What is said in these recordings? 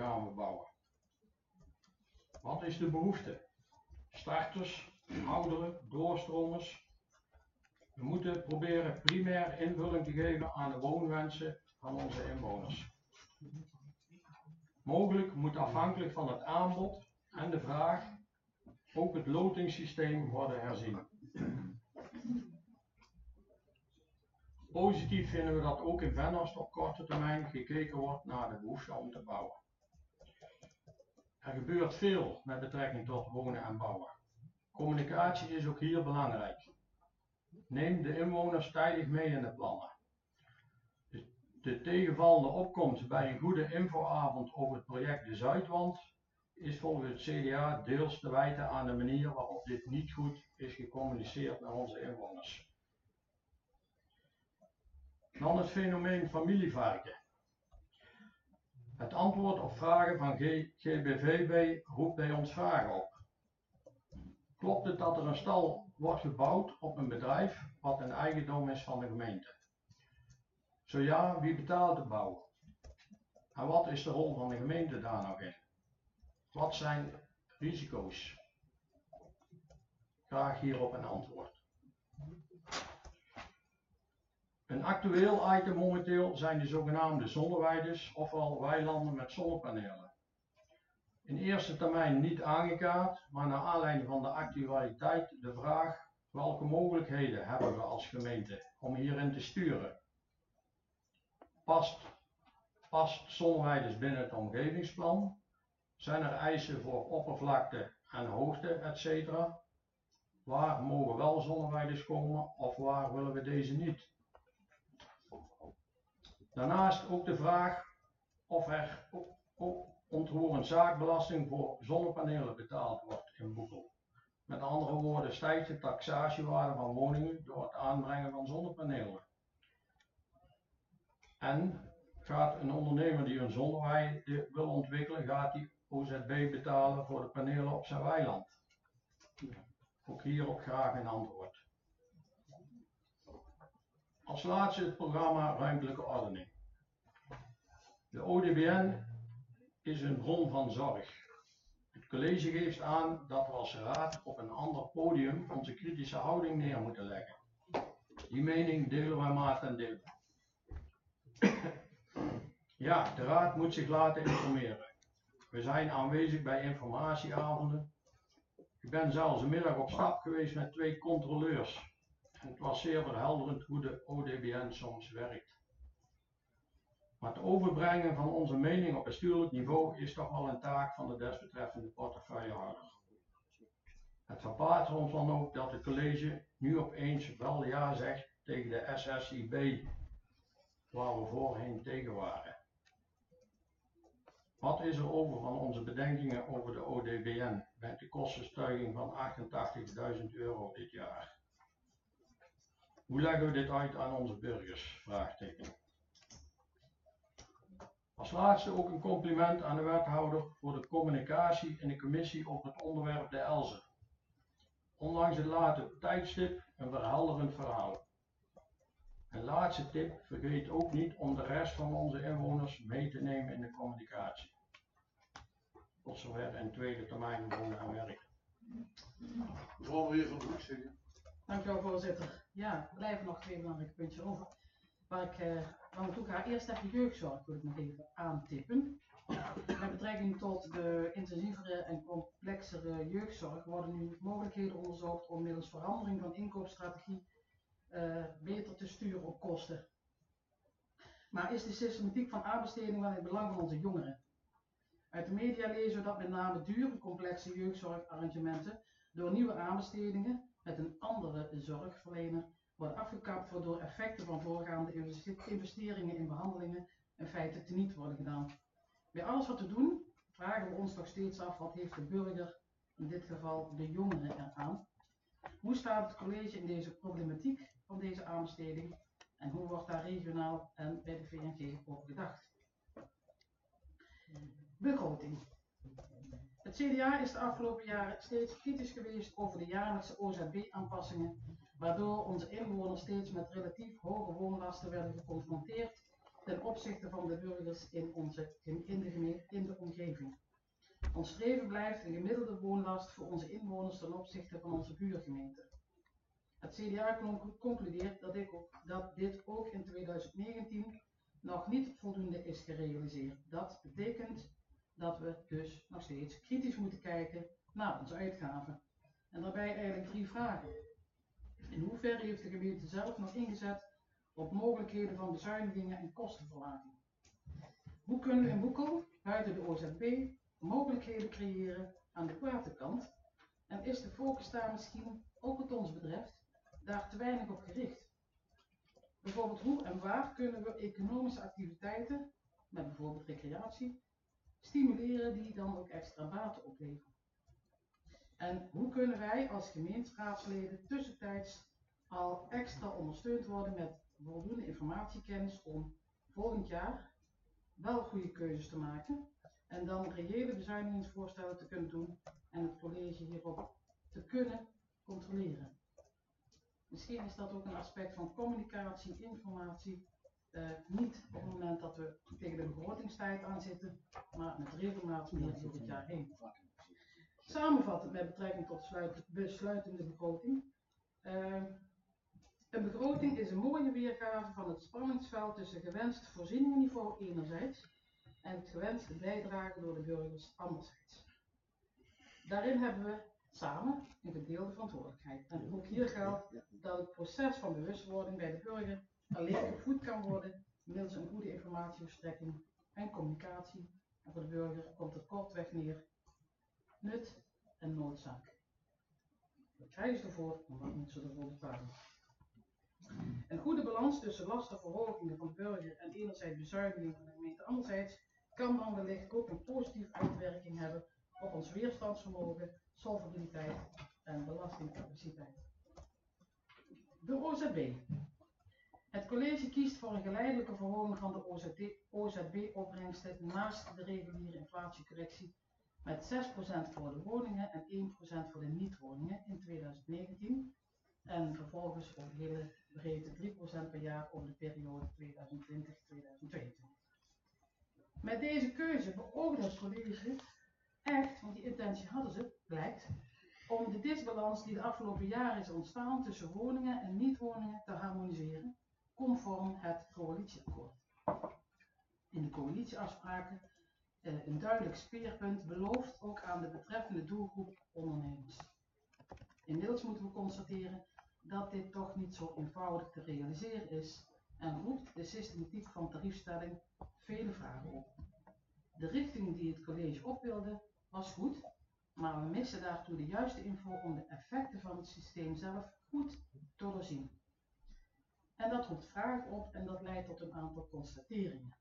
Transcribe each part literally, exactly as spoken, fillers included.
gaan we bouwen? Wat is de behoefte? Starters, ouderen, doorstromers. We moeten proberen primair invulling te geven aan de woonwensen van onze inwoners. Mogelijk moet afhankelijk van het aanbod en de vraag ook het lotingssysteem worden herzien. Positief vinden we dat ook in Venhorst op korte termijn gekeken wordt naar de behoefte om te bouwen. Er gebeurt veel met betrekking tot wonen en bouwen. Communicatie is ook hier belangrijk. Neem de inwoners tijdig mee in de plannen. De tegenvallende opkomst bij een goede infoavond over het project De Zuidwand is volgens het C D A deels te wijten aan de manier waarop dit niet goed is gecommuniceerd naar onze inwoners. Dan het fenomeen familievarken. Het antwoord op vragen van G B V B roept bij ons vragen op. Klopt het dat er een stal wordt gebouwd op een bedrijf wat een eigendom is van de gemeente? Zo ja, wie betaalt de bouw? En wat is de rol van de gemeente daar nog in? Wat zijn risico's? Graag hierop een antwoord. Een actueel item momenteel zijn de zogenaamde zonneweiden, ofwel weilanden met zonnepanelen. In eerste termijn niet aangekaart, maar naar aanleiding van de actualiteit de vraag: welke mogelijkheden hebben we als gemeente om hierin te sturen? Past, past zonneweiden binnen het omgevingsplan? Zijn er eisen voor oppervlakte en hoogte, et cetera? Waar mogen wel zonneweiden komen of waar willen we deze niet? Daarnaast ook de vraag of er ontroerend zaakbelasting voor zonnepanelen betaald wordt in Boekel. Met andere woorden, stijgt de taxatiewaarde van woningen door het aanbrengen van zonnepanelen. En gaat een ondernemer die een zonneweide wil ontwikkelen, gaat die O Z B betalen voor de panelen op zijn weiland? Ook hierop graag een antwoord. Als laatste het programma Ruimtelijke Ordening. De O D B N is een bron van zorg. Het college geeft aan dat we als raad op een ander podium onze kritische houding neer moeten leggen. Die mening delen wij maar ten dele. Ja, de raad moet zich laten informeren. We zijn aanwezig bij informatieavonden. Ik ben zelfs een middag op stap geweest met twee controleurs. En het was zeer verhelderend hoe de O D B N soms werkt. Maar het overbrengen van onze mening op bestuurlijk niveau is toch wel een taak van de desbetreffende portefeuillehouder. Het verbaast ons dan ook dat het college nu opeens wel ja zegt tegen de S S I B, waar we voorheen tegen waren. Wat is er over van onze bedenkingen over de O D B N met de kostenstijging van achtentachtigduizend euro dit jaar? Hoe leggen we dit uit aan onze burgers? Vraagteken. Als laatste ook een compliment aan de wethouder voor de communicatie in de commissie over het onderwerp de Elzen. Ondanks het late tijdstip een verhelderend verhaal. Een laatste tip, vergeet ook niet om de rest van onze inwoners mee te nemen in de communicatie. Tot zover in tweede termijn wonen en werken. Mevrouw de heer Van de Hoek zeggen. Dank u wel, voorzitter. Ja, er blijven nog twee belangrijke puntjes over. Waar ik uh, aan naartoe ga. Eerst even jeugdzorg wil ik nog even aantippen. Met betrekking tot de intensievere en complexere jeugdzorg worden nu mogelijkheden onderzocht om middels verandering van inkoopstrategie uh, beter te sturen op kosten. Maar is de systematiek van aanbesteding wel in het belang van onze jongeren? Uit de media lezen we dat met name dure, complexe jeugdzorgarrangementen door nieuwe aanbestedingen met een andere zorgverlener worden afgekapt, waardoor effecten van voorgaande investeringen in behandelingen in feite teniet worden gedaan. Bij alles wat we doen, vragen we ons nog steeds af wat heeft de burger, in dit geval de jongeren, eraan. Hoe staat het college in deze problematiek van deze aanbesteding en hoe wordt daar regionaal en bij de V N G over gedacht? Begroting. Het C D A is de afgelopen jaren steeds kritisch geweest over de jaarlijkse O Z B-aanpassingen, waardoor onze inwoners steeds met relatief hoge woonlasten werden geconfronteerd ten opzichte van de burgers in, onze, in, de, in de omgeving. omgeving. Ons streven blijft een gemiddelde woonlast voor onze inwoners ten opzichte van onze buurgemeenten. Het C D A concludeert dat, ik ook, dat dit ook in tweeduizend negentien nog niet voldoende is gerealiseerd. Dat betekent dat we dus nog steeds kritisch moeten kijken naar onze uitgaven. En daarbij eigenlijk drie vragen. In hoeverre heeft de gemeente zelf nog ingezet op mogelijkheden van bezuinigingen en kostenverlaging? Hoe kunnen we in Boekel, buiten de O Z B, mogelijkheden creëren aan de buitenkant? En is de focus daar misschien, ook wat ons betreft, daar te weinig op gericht? Bijvoorbeeld hoe en waar kunnen we economische activiteiten, met bijvoorbeeld recreatie, stimuleren die dan ook extra baten opleveren? En hoe kunnen wij als gemeenteraadsleden tussentijds al extra ondersteund worden met voldoende informatiekennis om volgend jaar wel goede keuzes te maken en dan reële bezuinigingsvoorstellen te kunnen doen en het college hierop te kunnen controleren? Misschien is dat ook een aspect van communicatie, informatie, uh, niet op het moment dat we tegen de begrotingstijd aan zitten, maar met regelmaat meer door het jaar heen. Samenvattend met betrekking tot sluit, besluitende begroting. Uh, een begroting is een mooie weergave van het spanningsveld tussen gewenst voorzieningenniveau enerzijds en het gewenste bijdrage door de burgers anderzijds. Daarin hebben we samen een gedeelde verantwoordelijkheid. En ook hier geldt dat het proces van bewustwording bij de burger alleen gevoed kan worden middels een goede informatieverstrekking en communicatie. En voor de burger komt het kortweg neer: nut en noodzaak. Wat krijgen ze ervoor en wat moeten ze ervoor betalen? Een goede balans tussen lastenverhogingen van de burger en enerzijds bezuinigingen van de gemeente anderzijds kan dan wellicht ook een positieve uitwerking hebben op ons weerstandsvermogen, solvabiliteit en belastingcapaciteit. De O Z B. Het college kiest voor een geleidelijke verhoging van de O Z B-opbrengsten naast de reguliere inflatiecorrectie met zes procent voor de woningen en één procent voor de niet-woningen in tweeduizend negentien en vervolgens op hele breedte drie procent per jaar over de periode tweeduizend twintig tot tweeduizend tweeëntwintig. Met deze keuze beoogde het college echt, want die intentie hadden ze, blijkt, om de disbalans die de afgelopen jaren is ontstaan tussen woningen en niet-woningen te harmoniseren, conform het coalitieakkoord. In de coalitieafspraken uh, een duidelijk speerpunt beloofd ook aan de betreffende doelgroep ondernemers. Inmiddels moeten we constateren dat dit toch niet zo eenvoudig te realiseren is en roept de systematiek van tariefstelling vele vragen op. De richting die het college op wilde was goed, maar we missen daartoe de juiste info om de effecten van het systeem zelf goed te doorzien. En dat roept vragen op en dat leidt tot een aantal constateringen.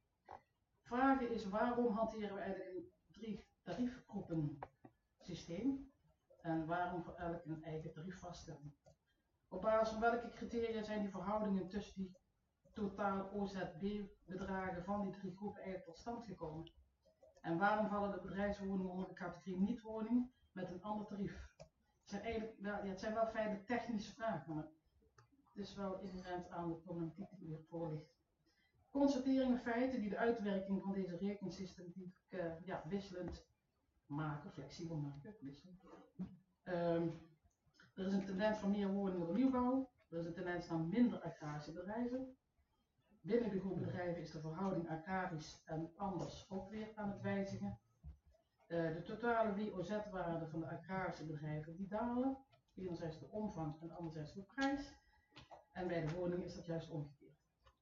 Vragen is: waarom hanteren we eigenlijk een drie tariefgroepen systeem en waarom voor elk een eigen tarief vaststellen? Op basis van welke criteria zijn die verhoudingen tussen die totaal O Z B-bedragen van die drie groepen eigenlijk tot stand gekomen? En waarom vallen de bedrijfswoningen onder de categorie niet-woning met een ander tarief? Het zijn, eigenlijk, wel, ja, het zijn wel feitelijk technische vragen, maar het is wel inherent aan de problematiek die hiervoor ligt. Constateringen, feiten die de uitwerking van deze rekeningssystematiek uh, ja, wisselend maken, flexibel maken, wisselend. Um, er is een tendens van meer woningen door nieuwbouw, er is een tendens naar minder agrarische bedrijven. Binnen de groep bedrijven is de verhouding agrarisch en anders ook weer aan het wijzigen. Uh, de totale W O Z-waarde van de agrarische bedrijven die dalen, enerzijds de omvang en anderzijds de prijs. En bij de woningen is dat juist omgekeerd.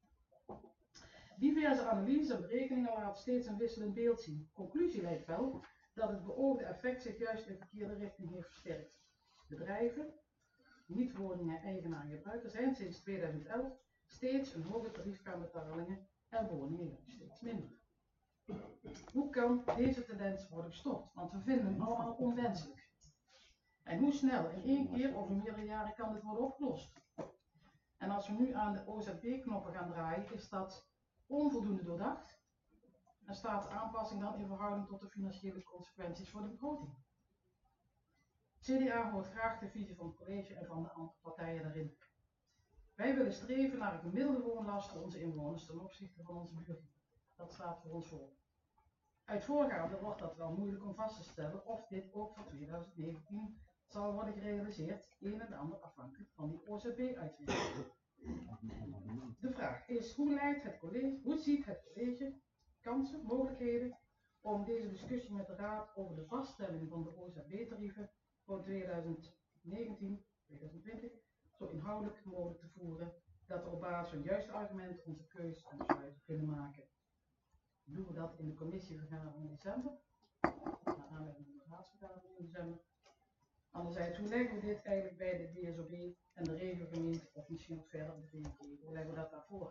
Diverse analyses en berekeningen laten steeds een wisselend beeld zien. Conclusie lijkt wel dat het beoogde effect zich juist in de verkeerde richting heeft versterkt. Bedrijven, niet-woningen, eigenaar en gebruikers zijn sinds tweeduizend elf steeds een hoger tarief gaan betalingen en woningen juist steeds minder. Hoe kan deze tendens worden gestopt? Want we vinden hem allemaal onwenselijk. En hoe snel, in één keer of in meerdere jaren, kan dit worden opgelost? En als we nu aan de O Z B-knoppen gaan draaien, is dat onvoldoende doordacht en staat de aanpassing dan in verhouding tot de financiële consequenties voor de begroting. C D A hoort graag de visie van het college en van de andere partijen daarin. Wij willen streven naar een gemiddelde woonlast voor onze inwoners ten opzichte van onze buurgemeenten. Dat staat voor ons voor. Uit voorgaande wordt dat wel moeilijk om vast te stellen of dit ook voor twintig negentien zal worden gerealiseerd, een en ander afhankelijk van die O Z B-uitwerking. De vraag is, hoe, leidt het college, hoe ziet het college kansen, mogelijkheden om deze discussie met de Raad over de vaststelling van de O Z B-tarieven voor twintig negentien twintig twintig zo inhoudelijk mogelijk te voeren, dat we op basis van juiste argumenten onze keus en besluiten kunnen maken. Doen we dat in de commissievergadering in december, naar aanleiding van de raadsvergadering in december. Anderzijds, hoe leggen we dit eigenlijk bij de D S O B en de regiogemeente of misschien ook verder de V N G? Hoe leggen we dat daarvoor?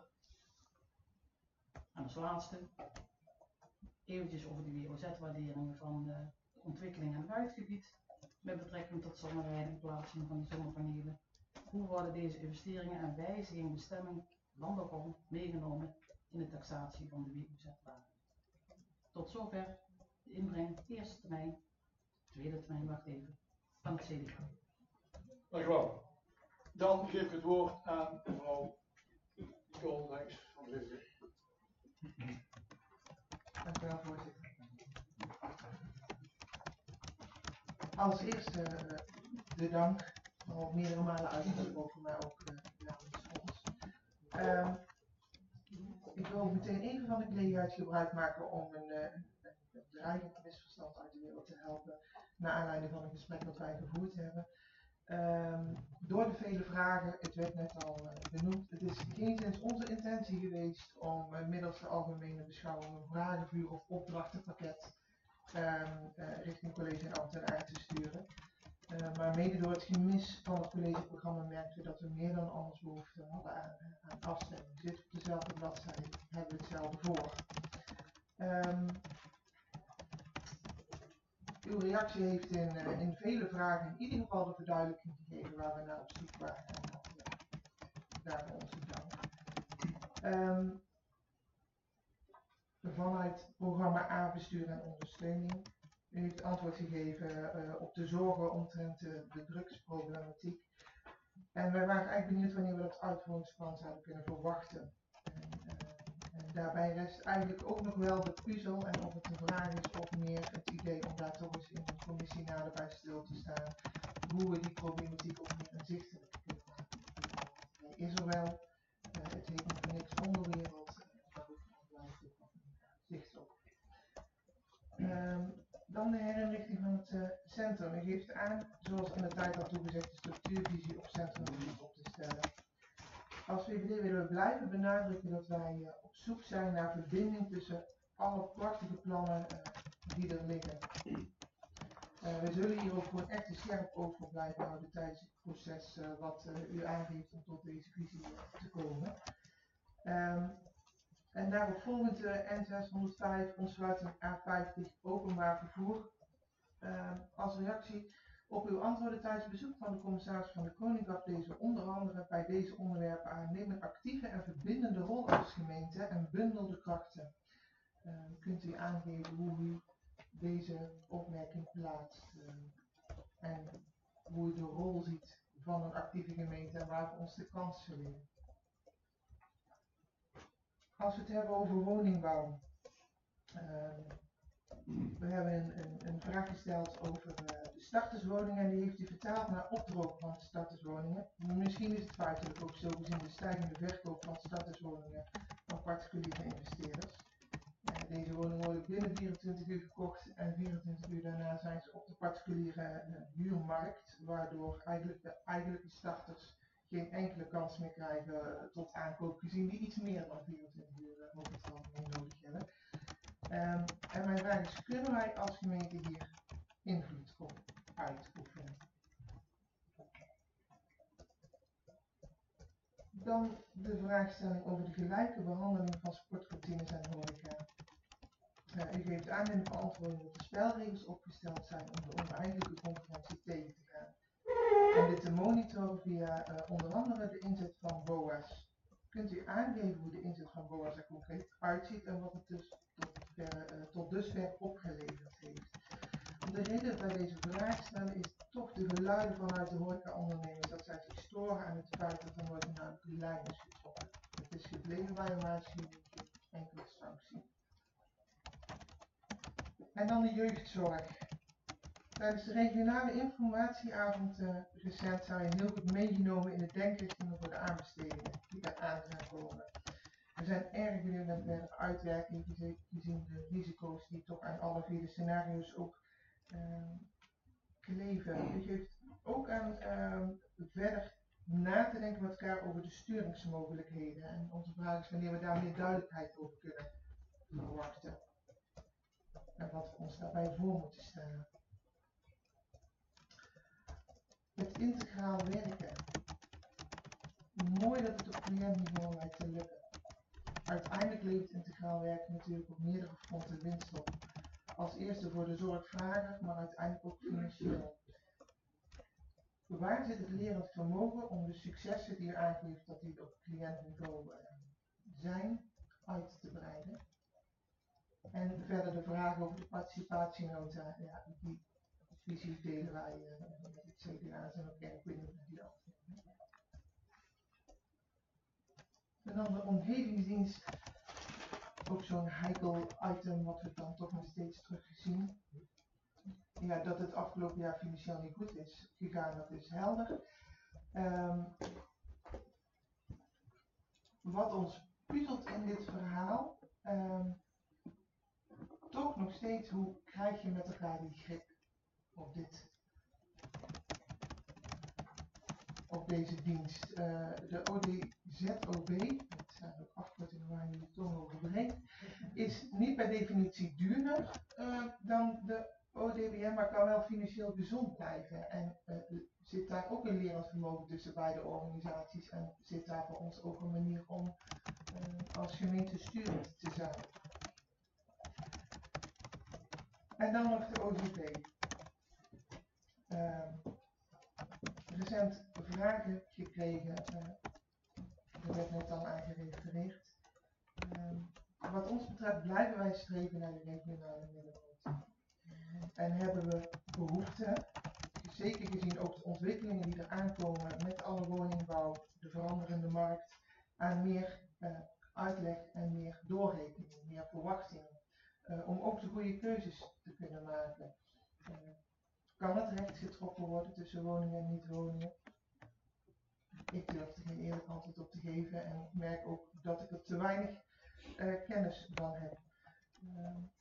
En als laatste, eventjes over de W O Z-waarderingen van de ontwikkeling en het buitengebied met betrekking tot zonneweiding, plaatsing van de zonnepanelen. Hoe worden deze investeringen en wijzigingen bestemming landbouwgrond meegenomen in de taxatie van de W O Z-waarde? Tot zover de inbreng, eerste termijn, tweede termijn, wacht even, van het C D A. Dank u wel. Dan geef ik het woord aan mevrouw Koolrijks van de V V D. Dank u wel, voorzitter. Als eerste uh, de dank, al meerdere malen uitgesproken, maar ook uh, namens ons. Uh, ik wil meteen even van de gelegenheid gebruik maken om een, uh, een, een dreigend misverstand uit de wereld te helpen, naar aanleiding van een gesprek dat wij gevoerd hebben. Um, door de vele vragen, het werd net al uh, benoemd, het is geenszins onze intentie geweest om uh, middels de algemene beschouwing een vragenvuur of opdrachtenpakket um, uh, richting college en ambtenaar te sturen. Uh, maar mede door het gemis van het collegeprogramma merkten we dat we meer dan anders behoefte hadden aan, aan afstemming. Zit op dezelfde bladzijde, hebben we hetzelfde voor. Um, Uw reactie heeft in, uh, in vele vragen in ieder geval de verduidelijking gegeven waar we naar op zoek waren. En dat, uh, daarvoor onze dank. Um, vanuit programma A-bestuur en ondersteuning. U heeft antwoord gegeven uh, op de zorgen omtrent uh, de drugsproblematiek. En wij waren eigenlijk benieuwd wanneer we dat uitvoeringsplan zouden kunnen verwachten. En, uh, en daarbij rest eigenlijk ook nog wel de puzzel en of het de vraag is of meer het idee om daar toch eens in de commissie nader bij stil te staan. Hoe we die problematiek ook meer inzichtelijk kunnen maken. Hij is er wel, uh, het heet nog niks onderwereld, maar ook nog blijft het nog niet zicht op. Um, Dan de herinrichting van het uh, centrum. U geeft aan, zoals in de tijd al toegezegd, de structuurvisie op centrumgebied op te stellen. Als V V D willen we blijven benadrukken dat wij uh, op zoek zijn naar verbinding tussen alle prachtige plannen uh, die er liggen. Uh, we zullen hier ook gewoon echt een scherp oog op blijven houden tijdens het proces uh, wat uh, u aangeeft om tot deze visie uh, te komen. Um, En daarop volgend uh, N zeshonderdvijf, ontsluiting A vijftig, openbaar vervoer. Uh, als reactie op uw antwoorden tijdens het bezoek van de commissaris van de Koning gaf deze onder andere bij deze onderwerpen aan. Neem een actieve en verbindende rol als gemeente en bundel de krachten. Uh, kunt u aangeven hoe u deze opmerking plaatst uh, en hoe u de rol ziet van een actieve gemeente en waar we ons de kans zullen. Als we het hebben over woningbouw. Uh, we hebben een, een, een vraag gesteld over uh, de starterswoningen en die heeft u vertaald naar opdroog van de starterswoningen. Misschien is het feitelijk ook zo gezien de stijgende verkoop van starterswoningen van particuliere investeerders. Uh, deze woningen worden binnen vierentwintig uur gekocht en vierentwintig uur daarna zijn ze op de particuliere uh, huurmarkt, waardoor eigenlijk de eigenlijke starters geen enkele kans meer krijgen tot aankoop, gezien die iets meer dan vierentwintig uur over het algemeen nodig hebben. Um, en mijn vraag is, kunnen wij als gemeente hier invloed op uitoefenen? Dan de vraagstelling over de gelijke behandeling van sportkantines en horeca. Uh, u geeft aan in de verantwoording dat de spelregels opgesteld zijn om de oneigenlijke concurrentie tegen te gaan. En dit te monitoren via uh, onder andere de inzet van B O A's. Kunt u aangeven hoe de inzet van B O A's er concreet uitziet en wat het dus tot, ver, uh, tot dusver opgeleverd heeft? De reden bij deze vraag stellen is toch de geluiden vanuit de horecaondernemers dat zij zich storen aan het feit dat er nooit een duidelijke lijn is getrokken. Het is gebleven bij een waarschuwing, enkele sanctie. En dan de jeugdzorg. Tijdens de regionale informatieavond uh, recent zijn we heel goed meegenomen in de denkrichtingen voor de aanbestedingen die eraan gaan komen. We zijn erg benieuwd naar de verdere uitwerking gezien de risico's die toch aan alle vier de scenario's ook uh, kleven. Het geeft ook aan uh, verder na te denken met elkaar over de sturingsmogelijkheden. En onze vraag is wanneer we daar meer duidelijkheid over kunnen verwachten. En wat we ons daarbij voor moeten stellen. Het integraal werken. Mooi dat het op cliëntniveau lijkt te lukken. Uiteindelijk levert integraal werken natuurlijk op meerdere fronten winst op. Als eerste voor de zorgvrager, maar uiteindelijk ook financieel. Waar zit het lerend vermogen om de successen die u aangeeft dat die op cliëntniveau uh, zijn, uit te breiden? En verder de vraag over de participatienota, ja, die visie delen wij uh, met het C D A zijn ook erg benieuwd naar die afdeling. En dan de omgevingsdienst, ook zo'n heikel item wat we dan toch nog steeds teruggezien. Ja, dat het afgelopen jaar financieel niet goed is gegaan, dat is helder. Um, wat ons puzzelt in dit verhaal, um, toch nog steeds, hoe krijg je met elkaar die grip op dit, op deze dienst. Uh, de O D Z O B, dat zijn ook afkortingen waar je de tong over breekt, is niet per definitie duurder uh, dan de O D B M, maar kan wel financieel gezond blijven. En uh, zit daar ook een lerend vermogen tussen beide organisaties en zit daar voor ons ook een manier om uh, als gemeente sturend te zijn. En dan nog de O Z B. Uh, recent vragen gekregen, uh, er werd net al aan gerefereerd. Uh, wat ons betreft blijven wij streven naar de regionale middenmoot. En hebben we behoefte, zeker gezien ook de ontwikkelingen die er aankomen met alle woningbouw, de veranderende markt, aan meer uh, uitleg en meer doorrekening, meer verwachtingen. Uh, om ook de goede keuzes te kunnen maken. Uh, kan het recht getrokken worden tussen woningen en niet-woningen? Ik durf er geen eerlijk antwoord op te geven en ik merk ook dat ik er te weinig uh, kennis van heb. Uh,